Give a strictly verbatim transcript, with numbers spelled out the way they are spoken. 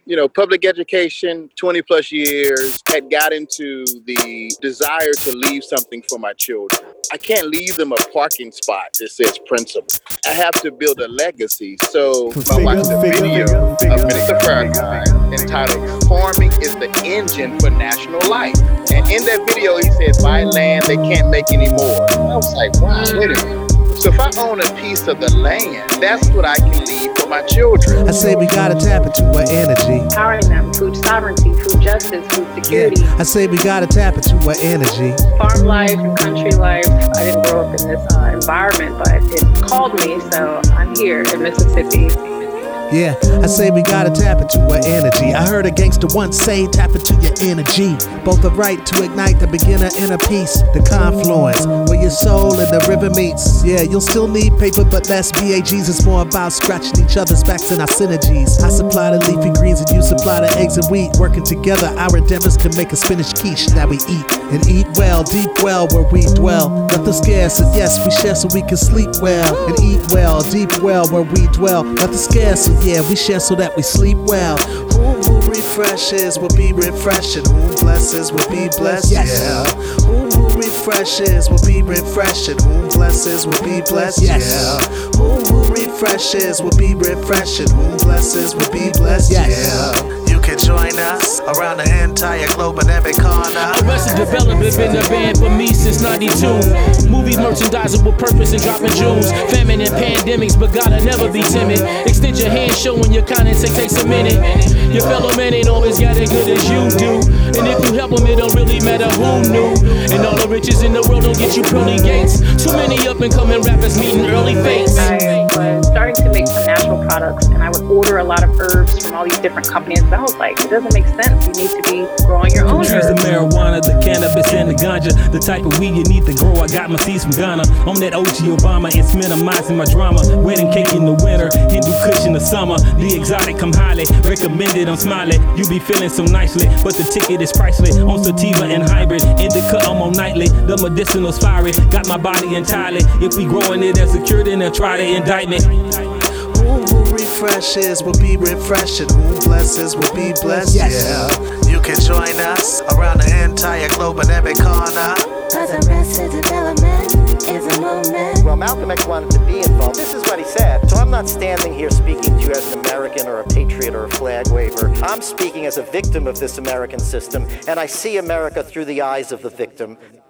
you know, public education, twenty plus years, had got into the desire to leave something for my children. I can't leave them a parking spot that says principal. I have to build a legacy. So I watched a video of Minister Farrakhan entitled Farming is the Engine for National Life. And in that video, he said, buy land, they can't make any more. And I was like, wow, wait a minute. So if I own a piece of the land, that's what I can leave for my children. I say we gotta tap into our energy. Empowering them, food sovereignty, food justice, food security. Yeah. I say we gotta tap into our energy. Farm life and country life. I didn't grow up in this uh, environment, but it called me, so I'm here in Mississippi. Yeah, I say we gotta tap into our energy. I heard a gangster once say, tap into your energy. Both are right to ignite the beginner inner peace. The confluence, where your soul and the river meets. Yeah, you'll still need paper, but less B A Gs. It's more about scratching each other's backs and our synergies. I supply the leafy greens and you supply the eggs and wheat. Working together, our endeavors can make a spinach quiche that we eat. And eat well, deep well, where we dwell. Nothing scarce, and yes, we share so we can sleep well. And eat well, deep well, where we dwell. Nothing scarce, and yeah, we share so that we sleep well. Who, who refreshes will be refreshing. Who blesses will be blessed. Yes. Yeah. Who, who refreshes will be refreshing. Who blesses will be blessed. Yes. Yeah. Who, who refreshes will be refreshing. Who blesses will be blessed. Yes. Yeah. You can join us around the entire globe and every corner. Arrested Development been the band for me since ninety-two. Movie merchandiser with purpose and dropping jewels. Famine and pandemics, but gotta never be timid. Extend your hand, showing your kindness, it takes a minute. Your fellow man ain't always got it good as you do. And if you help them, it don't really matter who knew. And all the riches in the world don't get you pearly gates. Too many up and coming rappers meeting early fates. I was starting to make some natural products, and I would order a lot of herbs from all these different companies. And I was like, it doesn't make sense. You need to be growing your own trees, herbs. the marijuana, the cannabis, and the ganja. The type of weed you need to grow. I got my seeds from Ghana. I'm that O G Obama, it's minimizing my drama. Wedding cake in the winter, Hindu Kush in the summer. The exotic come highly recommended, I'm smiling. You be feeling so nicely, but the ticket is priceless. On sativa and hybrid, indica I'm on nightly. The medicinal's fiery, got my body entirely. If we growing it as secure, then they'll try to indict me. Who, who refreshes will be refreshing. Who blesses will be blessed. Yes. Yeah. You can join us around the entire globe and every corner. Cause Arrested Development is a movement. Well, Malcolm X wanted to be involved. This is what he said. So I'm not standing here speaking to you as an American or a patriot or a flag waver. I'm speaking as a victim of this American system, and I see America through the eyes of the victim.